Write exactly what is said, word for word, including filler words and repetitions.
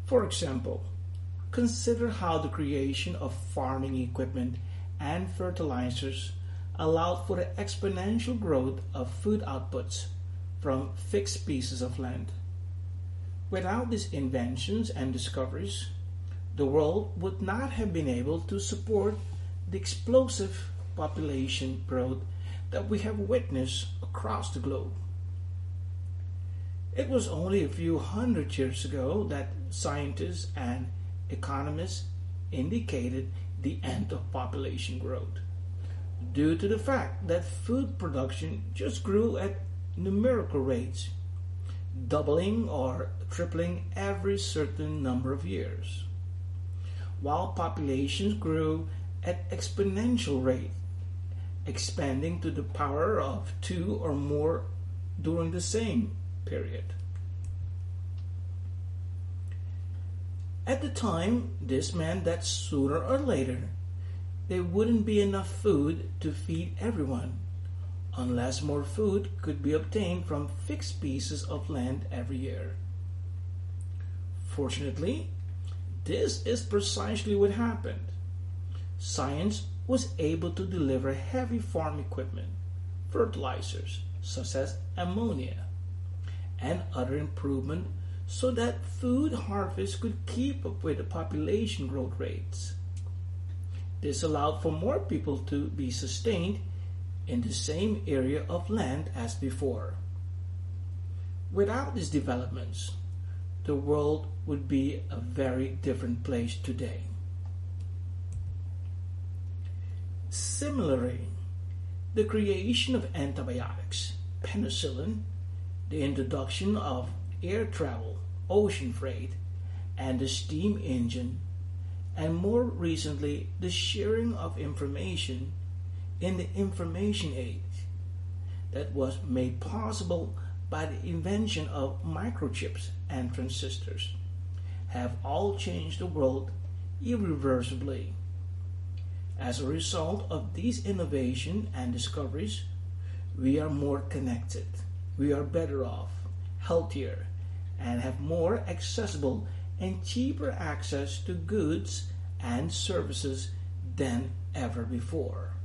For example, consider how the creation of farming equipment and fertilizers allowed for the exponential growth of food outputs from fixed pieces of land. Without these inventions and discoveries, the world would not have been able to support the explosive population growth that we have witnessed across the globe. It was only a few hundred years ago that scientists and economists indicated the end of population growth, due to the fact that food production just grew at numerical rates, doubling or tripling every certain number of years, while populations grew at exponential rate, expanding to the power of two or more during the same period. At the time, this meant that sooner or later there wouldn't be enough food to feed everyone unless more food could be obtained from fixed pieces of land every year. Fortunately, this is precisely what happened. Science was able to deliver heavy farm equipment, fertilizers such as ammonia, and other improvement so that food harvest could keep up with the population growth rates. This allowed for more people to be sustained in the same area of land as before. Without these developments, the world would be a very different place today. Similarly, the creation of antibiotics, penicillin, the introduction of air travel, ocean freight, and the steam engine, and more recently the sharing of information in the information age that was made possible by the invention of microchips and transistors, have all changed the world irreversibly. As a result of these innovations and discoveries, we are more connected, we are better off, healthier, and have more accessible and cheaper access to goods and services than ever before.